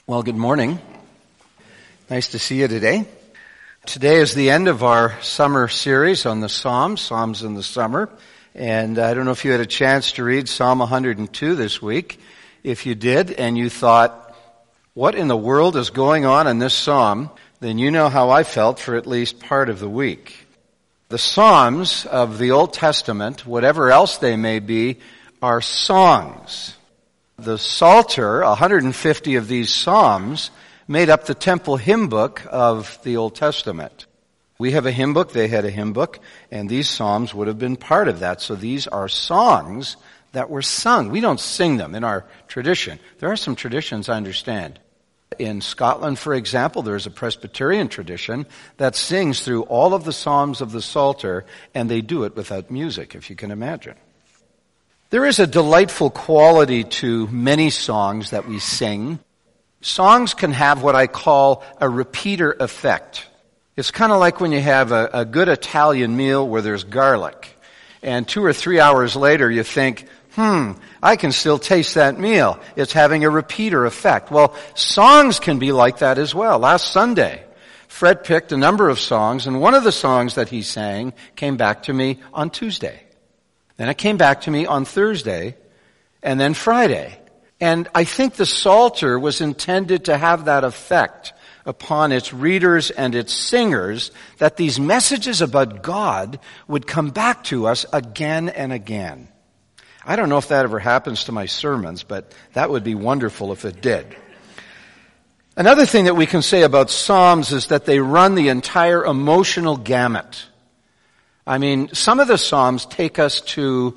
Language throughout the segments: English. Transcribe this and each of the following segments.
Well, good morning. Nice to see you today. Today is the end of our summer series on the Psalms in the summer. And I don't know if you had a chance to read Psalm 102 this week. If you did and you thought, what in the world is going on in this psalm, then you know how I felt for at least part of the week. The Psalms of the Old Testament, whatever else they may be, are songs. The Psalter, 150 of these psalms, made up the temple hymn book of the Old Testament. We have a hymn book, they had a hymn book, and these psalms would have been part of that. So these are songs that were sung. We don't sing them in our tradition. There are some traditions I understand. In Scotland, for example, there is a Presbyterian tradition that sings through all of the psalms of the Psalter, and they do it without music, if you can imagine. There is a delightful quality to many songs that we sing. Songs can have what I call a repeater effect. It's kind of like when you have a good Italian meal where there's garlic. And 2 or 3 hours later you think, I can still taste that meal. It's having a repeater effect. Well, songs can be like that as well. Last Sunday, Fred picked a number of songs, and one of the songs that he sang came back to me on Tuesday. Then it came back to me on Thursday, and then Friday. And I think the Psalter was intended to have that effect upon its readers and its singers, that these messages about God would come back to us again and again. I don't know if that ever happens to my sermons, but that would be wonderful if it did. Another thing that we can say about Psalms is that they run the entire emotional gamut. I mean, some of the Psalms take us to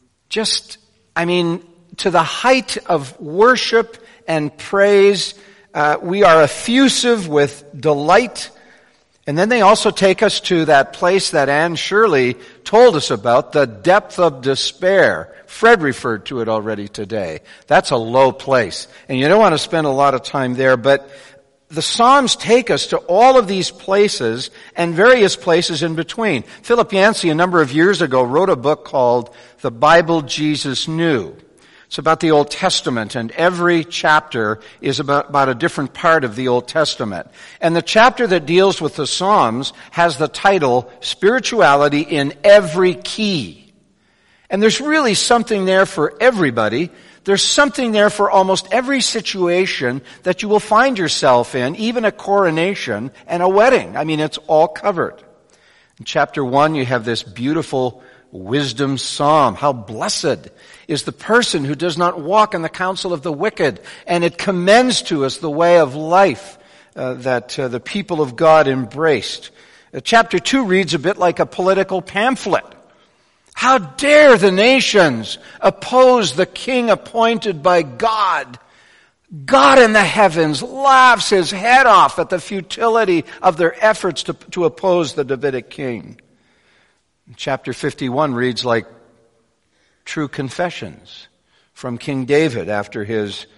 to the height of worship and praise. We are effusive with delight. And then they also take us to that place that Anne Shirley told us about, the depth of despair. Fred referred to it already today. That's a low place. And you don't want to spend a lot of time there, but the Psalms take us to all of these places and various places in between. Philip Yancey, a number of years ago, wrote a book called The Bible Jesus Knew. It's about the Old Testament, and every chapter is about a different part of the Old Testament. And the chapter that deals with the Psalms has the title, Spirituality in Every Key. And there's really something there for everybody. There's something there for almost every situation that you will find yourself in, even a coronation and a wedding. I mean, it's all covered. In chapter 1, you have this beautiful wisdom psalm. How blessed is the person who does not walk in the counsel of the wicked. And it commends to us the way of life that the people of God embraced. Chapter 2 reads a bit like a political pamphlet. How dare the nations oppose the king appointed by God? God in the heavens laughs his head off at the futility of their efforts to oppose the Davidic king. Chapter 51 reads like true confessions from King David after his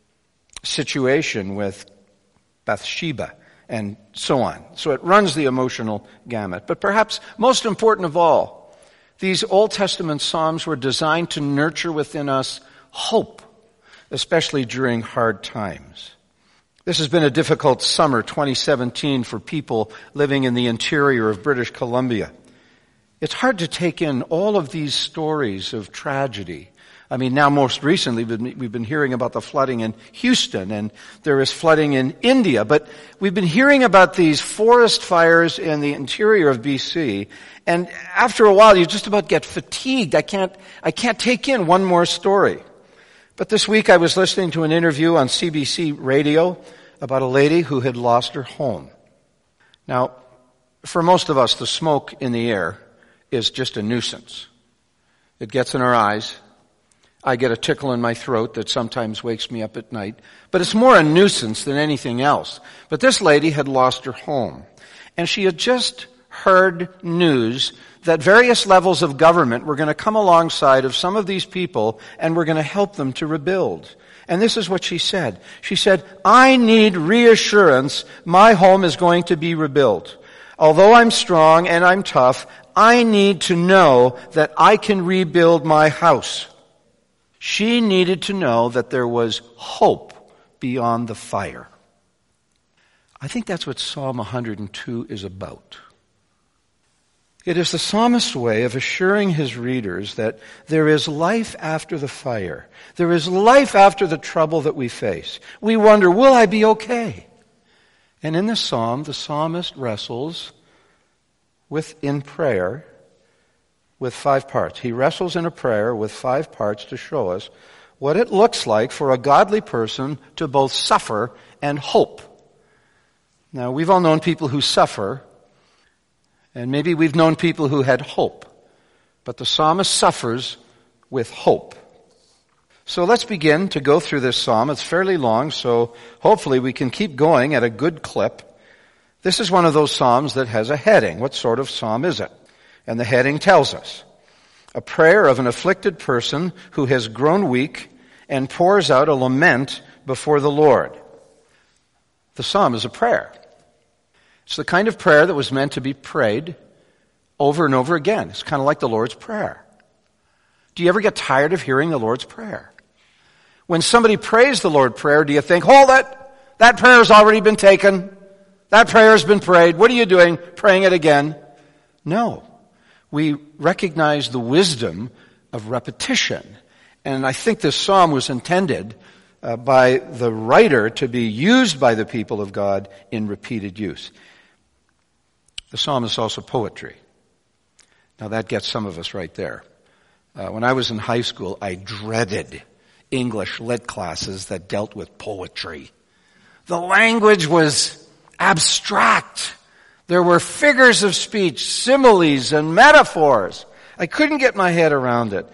situation with Bathsheba and so on. So it runs the emotional gamut. But perhaps most important of all, these Old Testament Psalms were designed to nurture within us hope, especially during hard times. This has been a difficult summer, 2017, for people living in the interior of British Columbia. It's hard to take in all of these stories of tragedy. I mean, now most recently we've been hearing about the flooding in Houston, and there is flooding in India. But we've been hearing about these forest fires in the interior of BC, and after a while you just about get fatigued. I can't take in one more story. But this week I was listening to an interview on CBC radio about a lady who had lost her home. Now, for most of us, the smoke in the air is just a nuisance. It gets in our eyes. I get a tickle in my throat that sometimes wakes me up at night. But it's more a nuisance than anything else. But this lady had lost her home. And she had just heard news that various levels of government were going to come alongside of some of these people and were going to help them to rebuild. And this is what she said. She said, I need reassurance my home is going to be rebuilt. Although I'm strong and I'm tough, I need to know that I can rebuild my house. She needed to know that there was hope beyond the fire. I think that's what Psalm 102 is about. It is the psalmist's way of assuring his readers that there is life after the fire. There is life after the trouble that we face. We wonder, will I be okay? And in this psalm, the psalmist wrestles in prayer with 5 parts. He wrestles in a prayer with 5 parts to show us what it looks like for a godly person to both suffer and hope. Now, we've all known people who suffer, and maybe we've known people who had hope. But the psalmist suffers with hope. So let's begin to go through this psalm. It's fairly long, so hopefully we can keep going at a good clip. This is one of those psalms that has a heading. What sort of psalm is it? And the heading tells us, a prayer of an afflicted person who has grown weak and pours out a lament before the Lord. The psalm is a prayer. It's the kind of prayer that was meant to be prayed over and over again. It's kind of like the Lord's Prayer. Do you ever get tired of hearing the Lord's Prayer? When somebody prays the Lord's Prayer, do you think, hold it, that prayer has already been taken. That prayer has been prayed. What are you doing? Praying it again? No. We recognize the wisdom of repetition. And I think this psalm was intended by the writer to be used by the people of God in repeated use. The psalm is also poetry. Now that gets some of us right there. When I was in high school, I dreaded English lit classes that dealt with poetry. The language was abstract. There were figures of speech, similes, and metaphors. I couldn't get my head around it.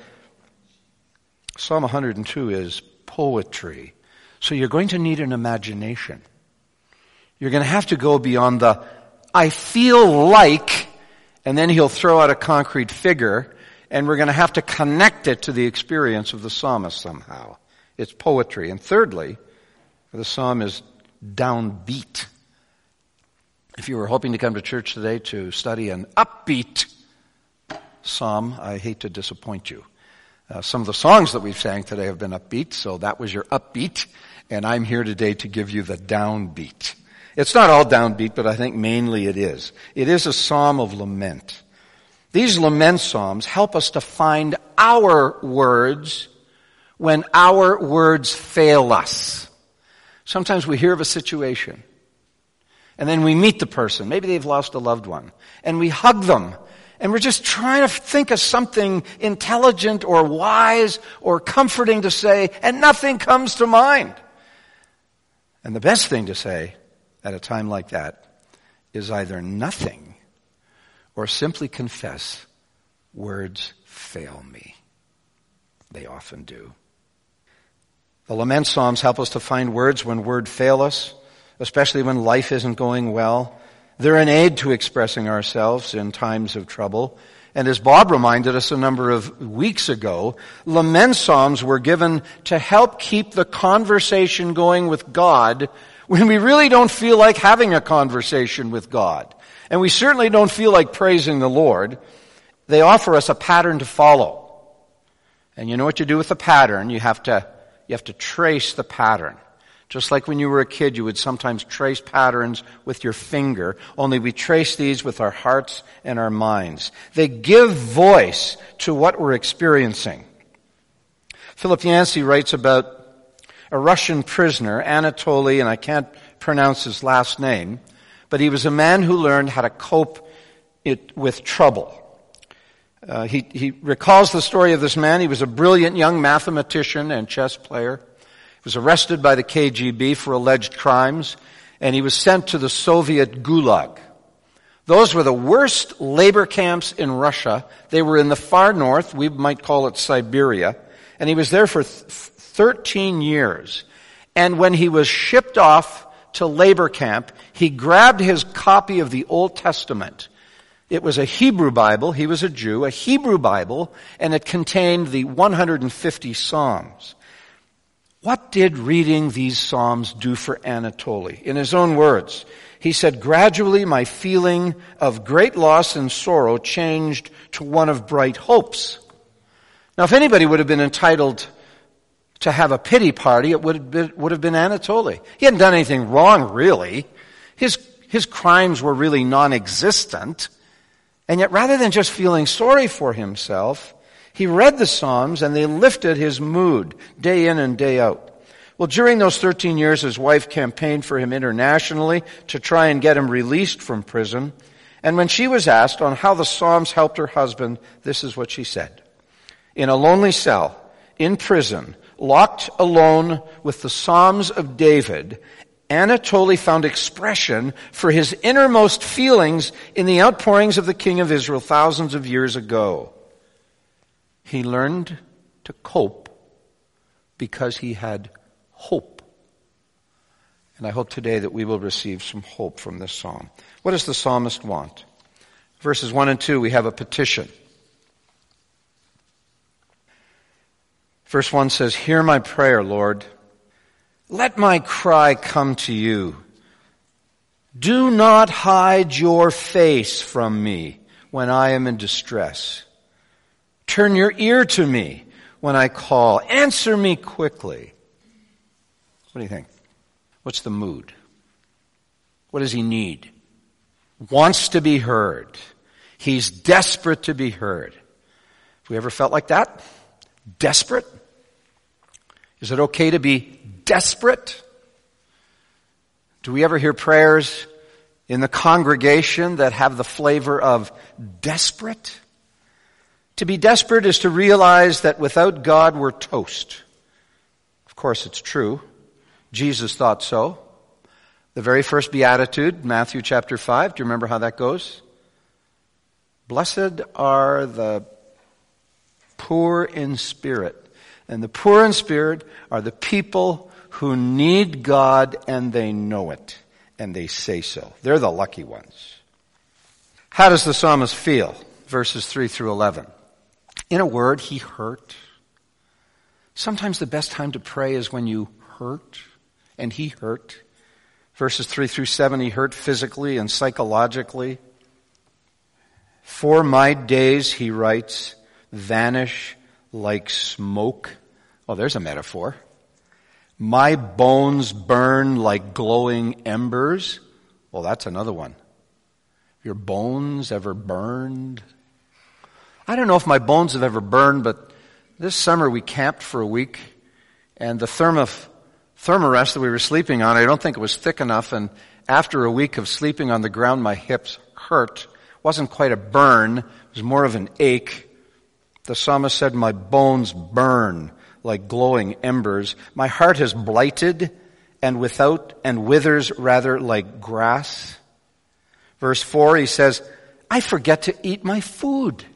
Psalm 102 is poetry. So you're going to need an imagination. You're going to have to go beyond the I feel like, and then he'll throw out a concrete figure, and we're going to have to connect it to the experience of the psalmist somehow. It's poetry. And thirdly, the psalm is downbeat. If you were hoping to come to church today to study an upbeat psalm, I hate to disappoint you. Some of the songs that we've sang today have been upbeat, so that was your upbeat, and I'm here today to give you the downbeat. It's not all downbeat, but I think mainly it is. It is a psalm of lament. These lament psalms help us to find our words when our words fail us. Sometimes we hear of a situation, and then we meet the person. Maybe they've lost a loved one, and we hug them. And we're just trying to think of something intelligent or wise or comforting to say, and nothing comes to mind. And the best thing to say at a time like that is either nothing or simply confess, words fail me. They often do. The lament psalms help us to find words when words fail us, especially when life isn't going well. They're an aid to expressing ourselves in times of trouble. And as Bob reminded us a number of weeks ago, lament psalms were given to help keep the conversation going with God when we really don't feel like having a conversation with God. And we certainly don't feel like praising the Lord. They offer us a pattern to follow. And you know what you do with the pattern? You have to trace the pattern. Just like when you were a kid, you would sometimes trace patterns with your finger, only we trace these with our hearts and our minds. They give voice to what we're experiencing. Philip Yancey writes about a Russian prisoner, Anatoly, and I can't pronounce his last name, but he was a man who learned how to cope with trouble. He recalls the story of this man. He was a brilliant young mathematician and chess player. He was arrested by the KGB for alleged crimes, and he was sent to the Soviet Gulag. Those were the worst labor camps in Russia. They were in the far north. We might call it Siberia. And he was there for 13 years. And when he was shipped off to labor camp, he grabbed his copy of the Old Testament. It was a Hebrew Bible. He was a Jew, a Hebrew Bible, and it contained the 150 Psalms. What did reading these Psalms do for Anatoly? In his own words, he said, gradually my feeling of great loss and sorrow changed to one of bright hopes. Now, if anybody would have been entitled to have a pity party, it would have been Anatoly. He hadn't done anything wrong, really. His crimes were really non-existent. And yet, rather than just feeling sorry for himself, he read the Psalms and they lifted his mood day in and day out. Well, during those 13 years, his wife campaigned for him internationally to try and get him released from prison. And when she was asked on how the Psalms helped her husband, this is what she said. In a lonely cell, in prison, locked alone with the Psalms of David, Anatoly found expression for his innermost feelings in the outpourings of the King of Israel thousands of years ago. He learned to cope because he had hope. And I hope today that we will receive some hope from this psalm. What does the psalmist want? Verses 1 and 2, we have a petition. Verse 1 says, "Hear my prayer, Lord. Let my cry come to you. Do not hide your face from me when I am in distress. Turn your ear to me when I call. Answer me quickly." What do you think? What's the mood? What does he need? Wants to be heard. He's desperate to be heard. Have we ever felt like that? Desperate? Is it okay to be desperate? Do we ever hear prayers in the congregation that have the flavor of desperate? To be desperate is to realize that without God we're toast. Of course it's true. Jesus thought so. The very first beatitude, Matthew chapter 5, do you remember how that goes? Blessed are the poor in spirit. And the poor in spirit are the people who need God and they know it. And they say so. They're the lucky ones. How does the psalmist feel? Verses 3 through 11. In a word, he hurt. Sometimes the best time to pray is when you hurt. And he hurt. Verses 3 through 7, he hurt physically and psychologically. "For my days," he writes, "vanish like smoke." Oh, there's a metaphor. "My bones burn like glowing embers." Well, that's another one. Your bones ever burned? I don't know if my bones have ever burned, but this summer we camped for a week, and the thermarest that we were sleeping on, I don't think it was thick enough, and after a week of sleeping on the ground, my hips hurt. It wasn't quite a burn, it was more of an ache. The psalmist said, "My bones burn like glowing embers. My heart is blighted and withers rather like grass." Verse 4, he says, "I forget to eat my food."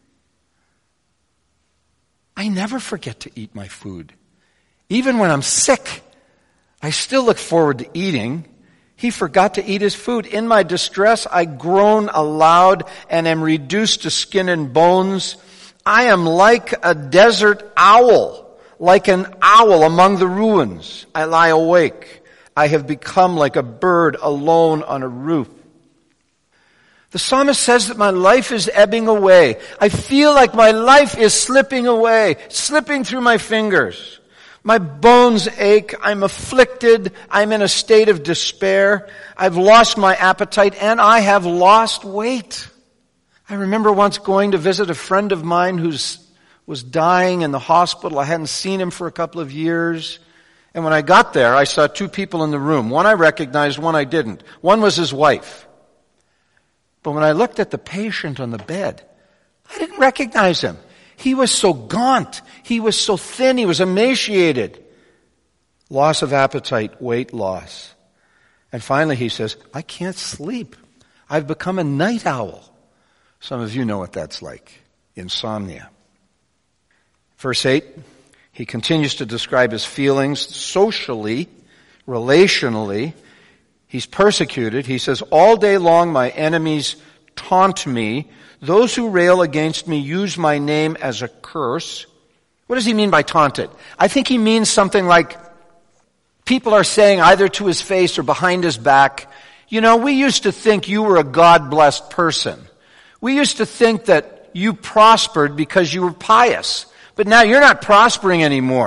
I never forget to eat my food. Even when I'm sick, I still look forward to eating. He forgot to eat his food. "In my distress, I groan aloud and am reduced to skin and bones. I am like a desert owl, like an owl among the ruins. I lie awake. I have become like a bird alone on a roof." The psalmist says that my life is ebbing away. I feel like my life is slipping away, slipping through my fingers. My bones ache. I'm afflicted. I'm in a state of despair. I've lost my appetite and I have lost weight. I remember once going to visit a friend of mine who was dying in the hospital. I hadn't seen him for a couple of years. And when I got there, I saw two people in the room. One I recognized, one I didn't. One was his wife. But when I looked at the patient on the bed, I didn't recognize him. He was so gaunt. He was so thin. He was emaciated. Loss of appetite, weight loss. And finally he says, "I can't sleep. I've become a night owl." Some of you know what that's like. Insomnia. Verse 8, he continues to describe his feelings socially, relationally. He's persecuted. He says, "All day long my enemies taunt me. Those who rail against me use my name as a curse." What does he mean by taunted? I think he means something like people are saying either to his face or behind his back, "You know, we used to think you were a God-blessed person. We used to think that you prospered because you were pious. But now you're not prospering anymore.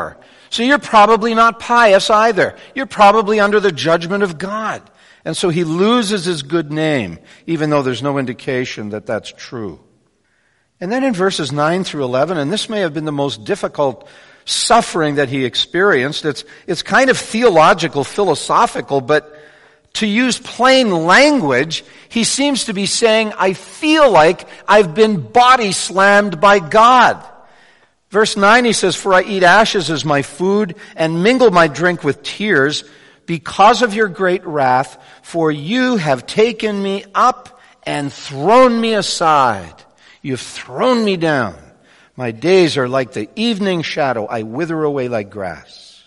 So you're probably not pious either. You're probably under the judgment of God. And so he loses his good name, even though there's no indication that that's true. And then in verses 9 through 11, and this may have been the most difficult suffering that he experienced. It's kind of theological, philosophical, but to use plain language, he seems to be saying, I feel like I've been body slammed by God. Verse 9, he says, for I eat ashes as my food and mingle my drink with tears because of your great wrath, for you have taken me up and thrown me aside. You've thrown me down. My days are like the evening shadow. I wither away like grass.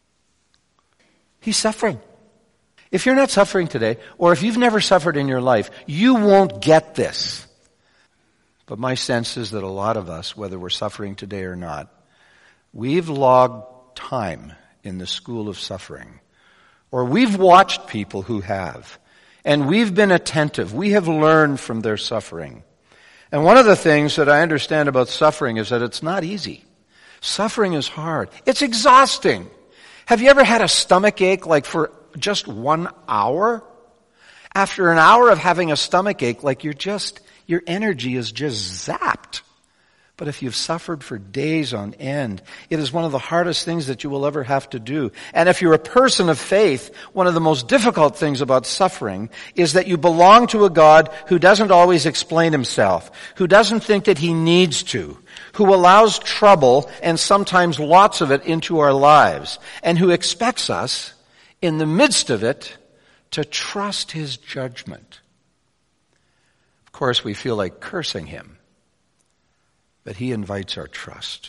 He's suffering. If you're not suffering today, or if you've never suffered in your life, you won't get this. But my sense is that a lot of us, whether we're suffering today or not, we've logged time in the school of suffering. Or we've watched people who have. And we've been attentive. We have learned from their suffering. And one of the things that I understand about suffering is that it's not easy. Suffering is hard. It's exhausting. Have you ever had a stomach ache like for just 1 hour? After an hour of having a stomach ache, like your energy is just zapped. But if you've suffered for days on end, it is one of the hardest things that you will ever have to do. And if you're a person of faith, one of the most difficult things about suffering is that you belong to a God who doesn't always explain himself, who doesn't think that he needs to, who allows trouble and sometimes lots of it into our lives, and who expects us, in the midst of it, to trust his judgment. Of course, we feel like cursing him. But he invites our trust.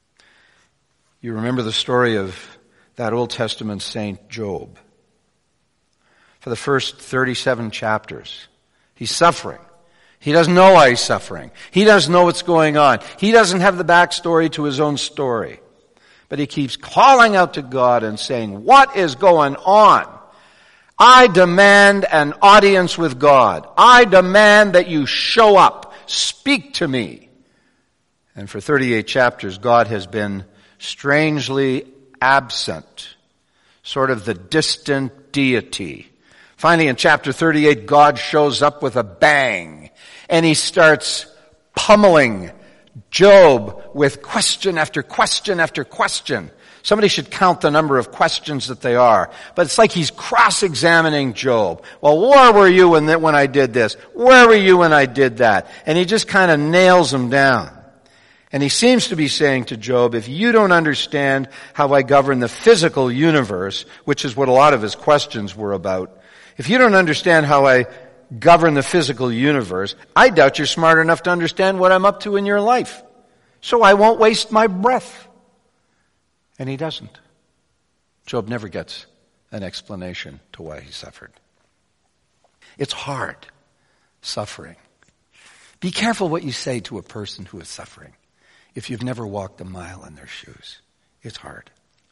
You remember the story of that Old Testament saint Job. For the first 37 chapters, he's suffering. He doesn't know why he's suffering. He doesn't know what's going on. He doesn't have the backstory to his own story. But he keeps calling out to God and saying, what is going on? I demand an audience with God. I demand that you show up. Speak to me. And for 38 chapters, God has been strangely absent, sort of the distant deity. Finally, in chapter 38, God shows up with a bang, and he starts pummeling Job with question after question after question. Somebody should count the number of questions that they are. But it's like he's cross-examining Job. Well, where were you when I did this? Where were you when I did that? And he just kind of nails him down. And he seems to be saying to Job, if you don't understand how I govern the physical universe, which is what a lot of his questions were about, if you don't understand how I govern the physical universe, I doubt you're smart enough to understand what I'm up to in your life. So I won't waste my breath. And he doesn't. Job never gets an explanation to why he suffered. It's hard, suffering. Be careful what you say to a person who is suffering. If you've never walked a mile in their shoes, it's hard.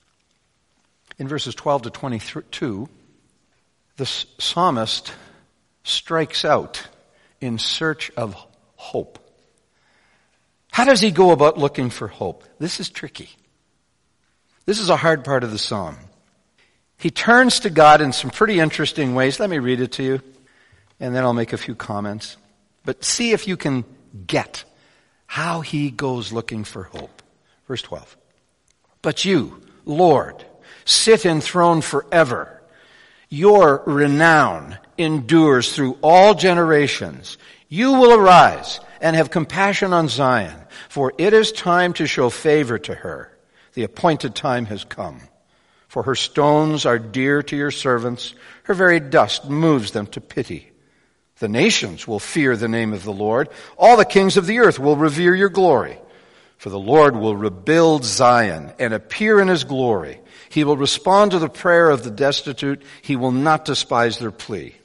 In verses 12 to 22, the psalmist strikes out in search of hope. How does he go about looking for hope? This is tricky. This is a hard part of the psalm. He turns to God in some pretty interesting ways. Let me read it to you, and then I'll make a few comments. But see if you can get how he goes looking for hope. Verse 12. But you, Lord, sit enthroned forever. Your renown endures through all generations. You will arise and have compassion on Zion, for it is time to show favor to her. The appointed time has come. For her stones are dear to your servants. Her very dust moves them to pity. The nations will fear the name of the Lord. All the kings of the earth will revere your glory. For the Lord will rebuild Zion and appear in his glory. He will respond to the prayer of the destitute. He will not despise their plea.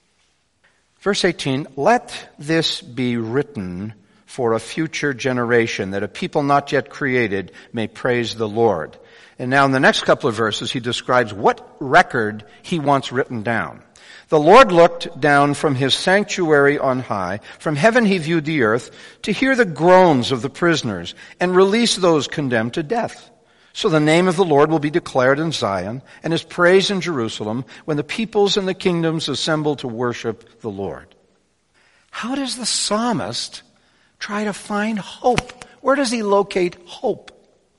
Verse 18, let this be written for a future generation, that a people not yet created may praise the Lord. And now in the next couple of verses, he describes what record he wants written down. The Lord looked down from his sanctuary on high. From heaven he viewed the earth to hear the groans of the prisoners and release those condemned to death, So the name of the Lord will be declared in Zion, and his praise in Jerusalem, when the peoples and the kingdoms assemble to worship the Lord. How does the psalmist try to find hope? Where does he locate hope?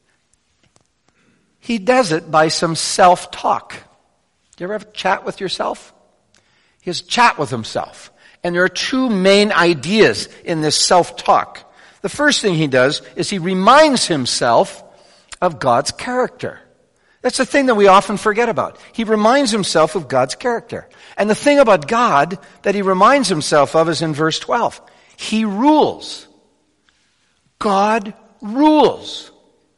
He does it by some self-talk. Do you ever have a chat with yourself? He has a chat with himself. And there are two main ideas in this self-talk. The first thing he does is he reminds himself of God's character. That's the thing that we often forget about. He reminds himself of God's character. And the thing about God that he reminds himself of is in verse 12. He rules. God rules.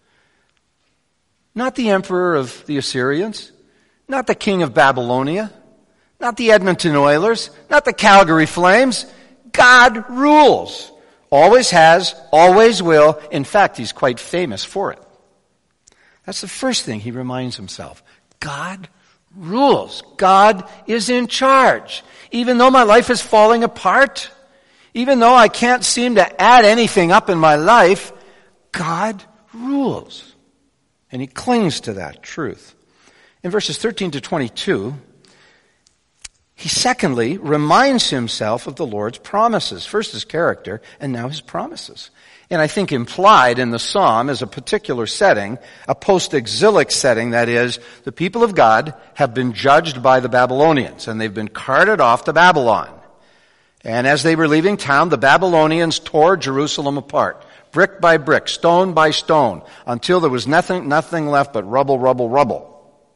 Not the emperor of the Assyrians, not the king of Babylonia, not the Edmonton Oilers, not the Calgary Flames. God rules. Always has, always will. In fact, he's quite famous for it. That's the first thing he reminds himself. God rules. God is in charge. Even though my life is falling apart, even though I can't seem to add anything up in my life, God rules. And he clings to that truth. In verses 13 to 22, he secondly reminds himself of the Lord's promises. First his character, and now his promises. And I think implied in the psalm is a particular setting, a post-exilic setting, that is, the people of God have been judged by the Babylonians, and they've been carted off to Babylon. And as they were leaving town, the Babylonians tore Jerusalem apart, brick by brick, stone by stone, until there was nothing left but rubble, rubble, rubble.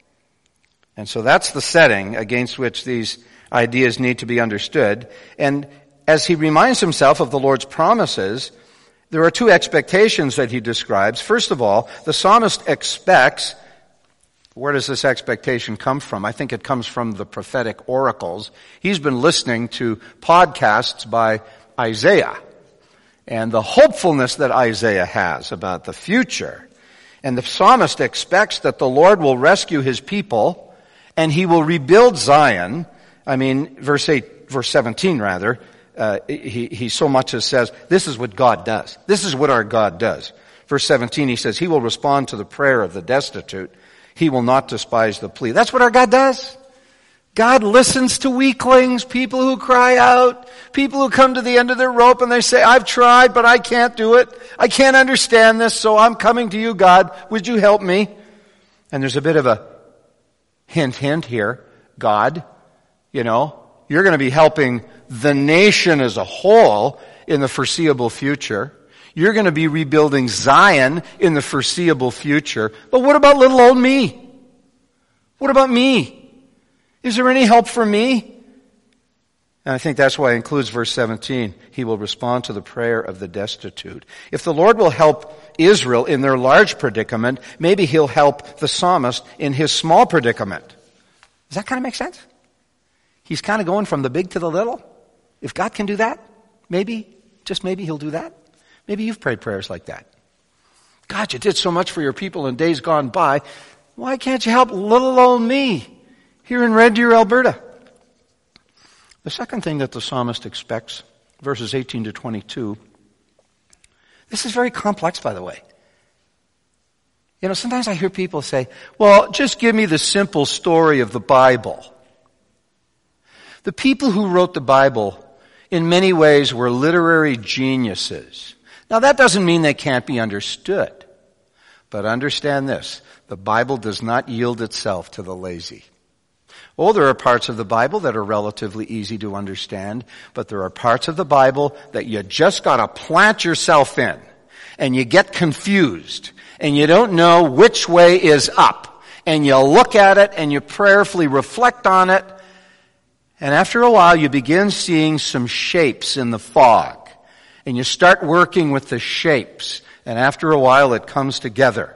And so that's the setting against which these ideas need to be understood. And as he reminds himself of the Lord's promises, there are two expectations that he describes. First of all, the psalmist expects, where does this expectation come from? I think it comes from the prophetic oracles. He's been listening to podcasts by Isaiah and the hopefulness that Isaiah has about the future. And the psalmist expects that the Lord will rescue his people and he will rebuild Zion. Verse 17 rather. He so much as says, this is what God does. This is what our God does. Verse 17, he says, he will respond to the prayer of the destitute. He will not despise the plea. That's what our God does. God listens to weaklings, people who cry out, people who come to the end of their rope and they say, I've tried, but I can't do it. I can't understand this, so I'm coming to you, God. Would you help me? And there's a bit of a hint here. God, you're going to be helping the nation as a whole in the foreseeable future. You're going to be rebuilding Zion in the foreseeable future. But what about little old me? What about me? Is there any help for me? And I think that's why it includes verse 17. He will respond to the prayer of the destitute. If the Lord will help Israel in their large predicament, maybe he'll help the psalmist in his small predicament. Does that kind of make sense? He's kind of going from the big to the little. If God can do that, maybe, just maybe he'll do that. Maybe you've prayed prayers like that. God, you did so much for your people in days gone by. Why can't you help little old me here in Red Deer, Alberta? The second thing that the psalmist expects, verses 18 to 22, this is very complex, by the way. Sometimes I hear people say, well, just give me the simple story of the Bible. The people who wrote the Bible, in many ways, were literary geniuses. Now, that doesn't mean they can't be understood. But understand this, the Bible does not yield itself to the lazy. Oh, there are parts of the Bible that are relatively easy to understand, but there are parts of the Bible that you just got to plant yourself in, and you get confused, and you don't know which way is up, and you look at it, and you prayerfully reflect on it, and after a while you begin seeing some shapes in the fog, and you start working with the shapes, and after a while it comes together.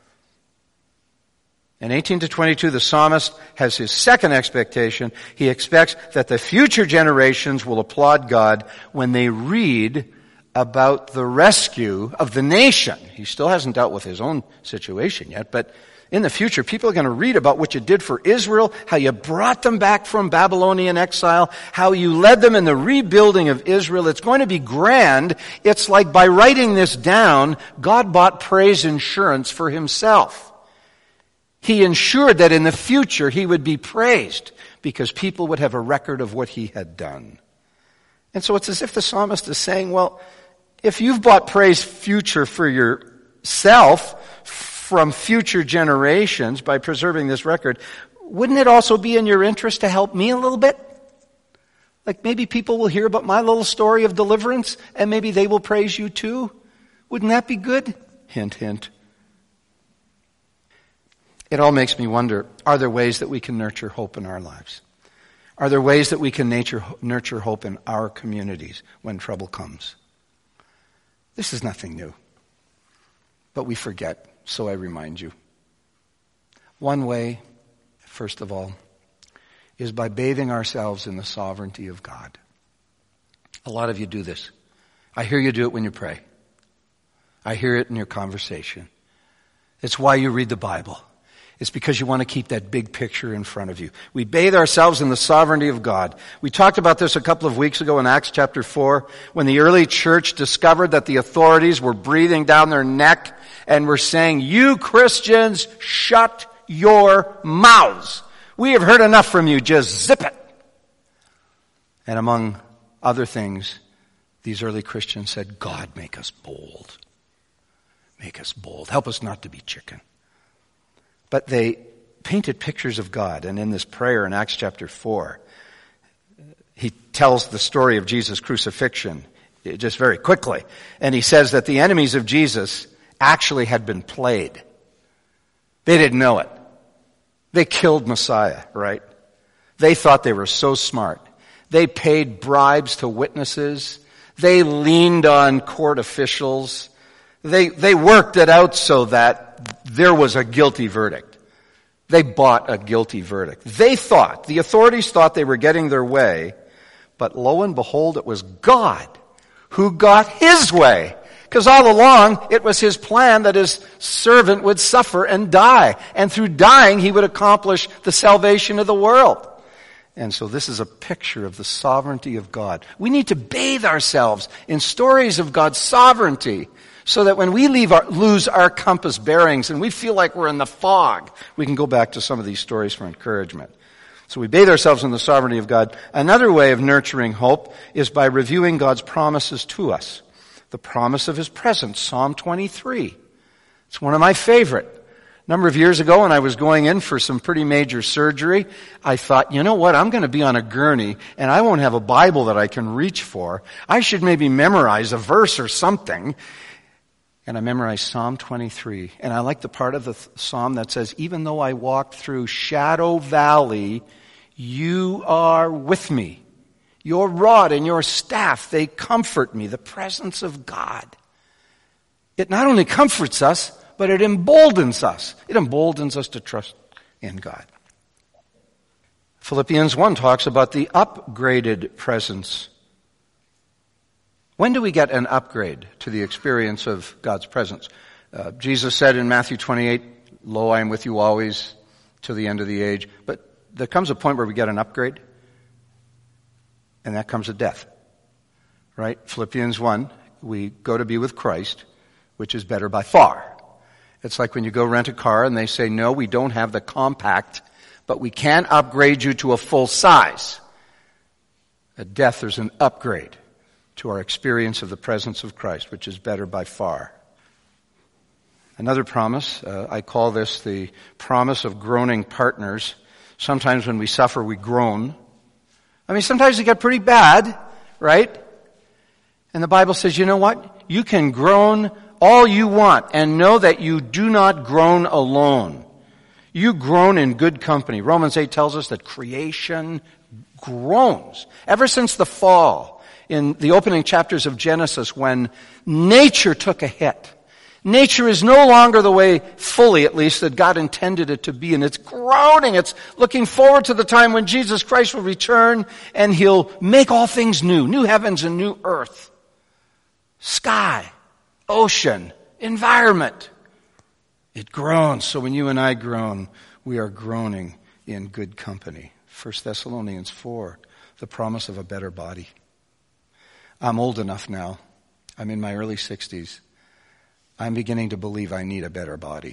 In 18 to 22, the psalmist has his second expectation. He expects that the future generations will applaud God when they read about the rescue of the nation. He still hasn't dealt with his own situation yet, but In the future, people are going to read about what you did for Israel, how you brought them back from Babylonian exile, how you led them in the rebuilding of Israel. It's going to be grand. It's like by writing this down, God bought praise insurance for himself. He ensured that in the future he would be praised because people would have a record of what he had done. And so it's as if the psalmist is saying, well, if you've bought praise future for yourself, from future generations by preserving this record, wouldn't it also be in your interest to help me a little bit? Like maybe people will hear about my little story of deliverance and maybe they will praise you too. Wouldn't that be good? Hint, hint. It all makes me wonder, are there ways that we can nurture hope in our lives? Are there ways that we can nurture hope in our communities when trouble comes? This is nothing new, but we forget. So I remind you. One way, first of all, is by bathing ourselves in the sovereignty of God. A lot of you do this. I hear you do it when you pray. I hear it in your conversation. It's why you read the Bible. It's because you want to keep that big picture in front of you. We bathe ourselves in the sovereignty of God. We talked about this a couple of weeks ago in Acts chapter 4, when the early church discovered that the authorities were breathing down their neck and were saying, you Christians, shut your mouths. We have heard enough from you. Just zip it. And among other things, these early Christians said, God, make us bold. Make us bold. Help us not to be chicken. But they painted pictures of God. And in this prayer in Acts chapter 4, he tells the story of Jesus' crucifixion just very quickly. And he says that the enemies of Jesus actually had been played. They didn't know it. They killed Messiah, right? They thought they were so smart. They paid bribes to witnesses. They leaned on court officials. They worked it out so that there was a guilty verdict. They bought a guilty verdict. The authorities thought they were getting their way, but lo and behold, it was God who got his way. Because all along, it was his plan that his servant would suffer and die. And through dying, he would accomplish the salvation of the world. And so this is a picture of the sovereignty of God. We need to bathe ourselves in stories of God's sovereignty so that when we lose our compass bearings and we feel like we're in the fog, we can go back to some of these stories for encouragement. So we bathe ourselves in the sovereignty of God. Another way of nurturing hope is by reviewing God's promises to us. The promise of his presence, Psalm 23. It's one of my favorite. A number of years ago when I was going in for some pretty major surgery, I thought, you know what, I'm going to be on a gurney and I won't have a Bible that I can reach for. I should maybe memorize a verse or something. And I memorized Psalm 23. And I like the part of the psalm that says, even though I walk through Shadow Valley, you are with me. Your rod and your staff, they comfort me. The presence of God. It not only comforts us, but it emboldens us. It emboldens us to trust in God. Philippians 1 talks about the upgraded presence. When do we get an upgrade to the experience of God's presence? Jesus said in Matthew 28, lo, I am with you always to the end of the age. But there comes a point where we get an upgrade. And that comes at death, right? Philippians 1, we go to be with Christ, which is better by far. It's like when you go rent a car and they say, no, we don't have the compact, but we can upgrade you to a full size. At death, there's an upgrade to our experience of the presence of Christ, which is better by far. Another promise, I call this the promise of groaning partners. Sometimes when we suffer, we groan. I mean, sometimes it get pretty bad, right? And the Bible says, you know what? You can groan all you want and know that you do not groan alone. You groan in good company. Romans 8 tells us that creation groans. Ever since the fall, in the opening chapters of Genesis, when nature took a hit, nature is no longer the way, fully at least, that God intended it to be. And it's groaning. It's looking forward to the time when Jesus Christ will return and he'll make all things new. New heavens and new earth. Sky, ocean, environment. It groans. So when you and I groan, we are groaning in good company. 1 Thessalonians 4, the promise of a better body. I'm old enough now. I'm in my early 60s. I'm beginning to believe I need a better body.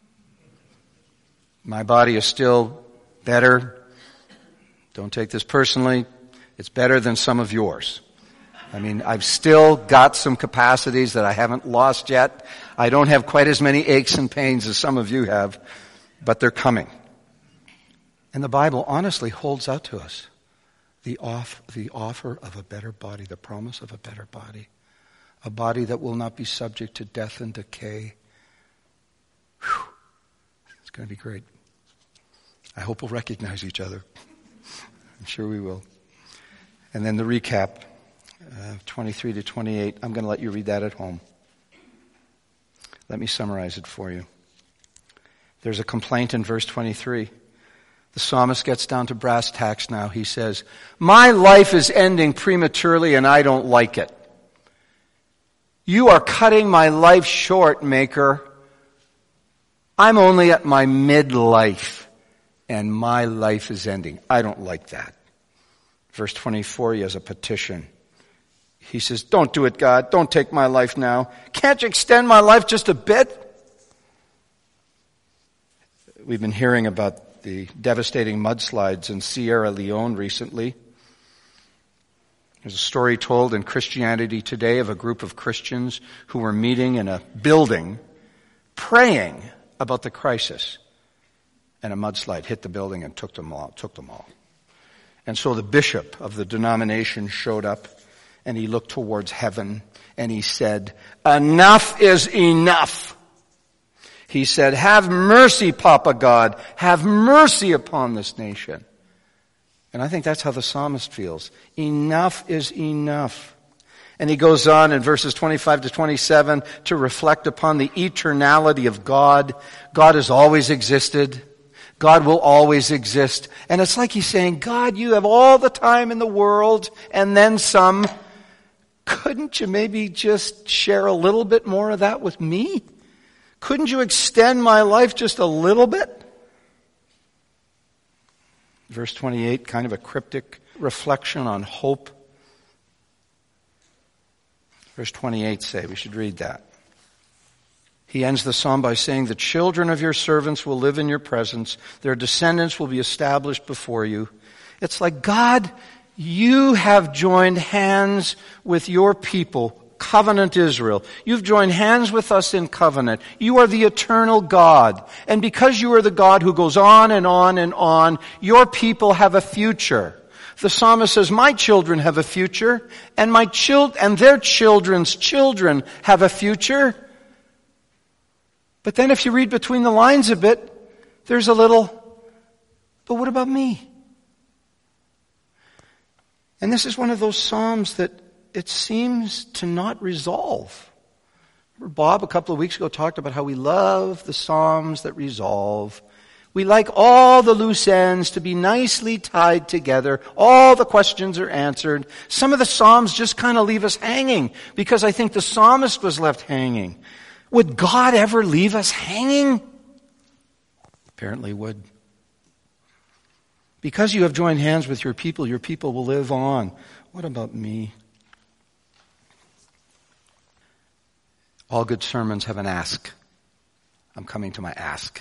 My body is still better. Don't take this personally. It's better than some of yours. I mean, I've still got some capacities that I haven't lost yet. I don't have quite as many aches and pains as some of you have, but they're coming. And the Bible honestly holds out to us the offer of a better body, the promise of a better body, a body that will not be subject to death and decay. Whew. It's going to be great. I hope we'll recognize each other. I'm sure we will. And then the recap, 23 to 28. I'm going to let you read that at home. Let me summarize it for you. There's a complaint in verse 23. The psalmist gets down to brass tacks now. He says, my life is ending prematurely and I don't like it. You are cutting my life short, Maker. I'm only at my midlife and my life is ending. I don't like that. Verse 24, he has a petition. He says, don't do it, God. Don't take my life now. Can't you extend my life just a bit? We've been hearing about the devastating mudslides in Sierra Leone recently. There's a story told in Christianity Today of a group of Christians who were meeting in a building praying about the crisis. And a mudslide hit the building and took them all. And so the bishop of the denomination showed up and he looked towards heaven and he said, enough is enough. He said, have mercy, Papa God. Have mercy upon this nation. And I think that's how the psalmist feels. Enough is enough. And he goes on in verses 25 to 27 to reflect upon the eternality of God. God has always existed. God will always exist. And it's like he's saying, God, you have all the time in the world and then some. Couldn't you maybe just share a little bit more of that with me? Couldn't you extend my life just a little bit? Verse 28, kind of a cryptic reflection on hope. Verse 28 say, we should read that. He ends the psalm by saying, the children of your servants will live in your presence. Their descendants will be established before you. It's like, God, you have joined hands with your people, covenant Israel. You've joined hands with us in covenant. You are the eternal God. And because you are the God who goes on and on and on, your people have a future. The psalmist says, my children have a future, and and their children's children have a future. But then if you read between the lines a bit, there's a little, but what about me? And this is one of those psalms that it seems to not resolve. Remember Bob a couple of weeks ago talked about how we love the psalms that resolve. We like all the loose ends to be nicely tied together. All the questions are answered. Some of the psalms just kind of leave us hanging because I think the psalmist was left hanging. Would God ever leave us hanging? Apparently would. Because you have joined hands with your people will live on. What about me? All good sermons have an ask. I'm coming to my ask.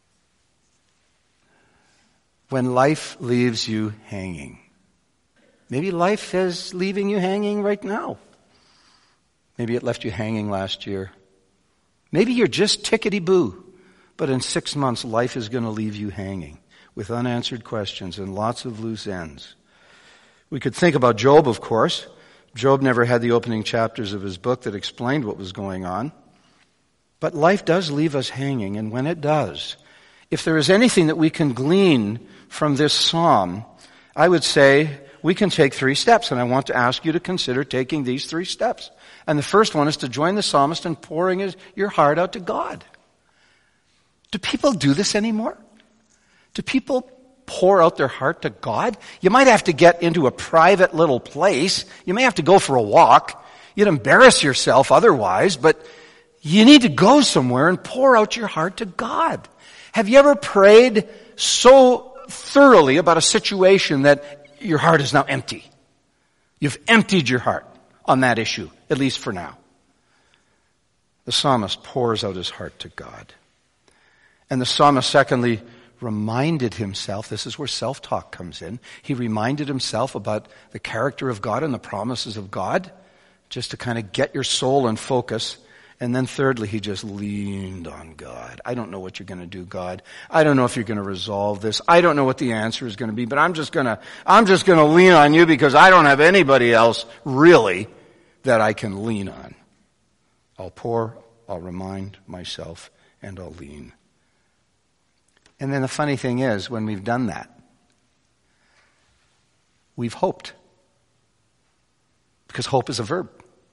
When life leaves you hanging. Maybe life is leaving you hanging right now. Maybe it left you hanging last year. Maybe you're just tickety-boo, but in 6 months life is going to leave you hanging with unanswered questions and lots of loose ends. We could think about Job, of course. Job never had the opening chapters of his book that explained what was going on. But life does leave us hanging, and when it does, if there is anything that we can glean from this psalm, I would say we can take 3 steps, and I want to ask you to consider taking these 3 steps. And the first one is to join the psalmist in pouring your heart out to God. Do people do this anymore? Do people pour out their heart to God? You might have to get into a private little place. You may have to go for a walk. You'd embarrass yourself otherwise, but You need to go somewhere and pour out your heart to God. Have you ever prayed so thoroughly about a situation that your heart is now empty? You've emptied your heart on that issue, at least for now. The psalmist pours out his heart to God. And the psalmist, secondly, reminded himself, this is where self-talk comes in, he reminded himself about the character of God and the promises of God, just to kind of get your soul in focus. And then thirdly, he just leaned on God. I don't know what you're going to do, God. I don't know if you're going to resolve this. I don't know what the answer is going to be, but I'm just going to lean on you because I don't have anybody else really that I can lean on. I'll pour, I'll remind myself, and I'll lean. And then the funny thing is, when we've done that, we've hoped. Because hope is a verb.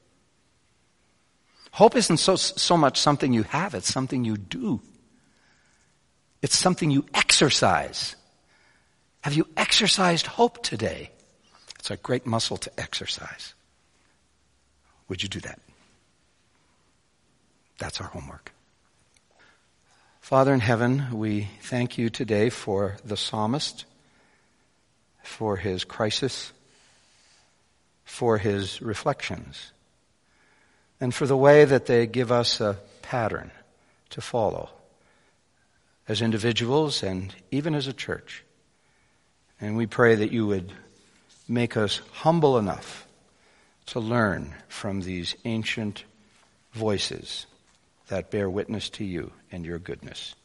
Hope isn't so much something you have, it's something you do. It's something you exercise. Have you exercised hope today? It's a great muscle to exercise. Would you do that? That's our homework. Father in heaven, we thank you today for the psalmist, for his crisis, for his reflections, and for the way that they give us a pattern to follow as individuals and even as a church. And we pray that you would make us humble enough to learn from these ancient voices that bear witness to you and your goodness.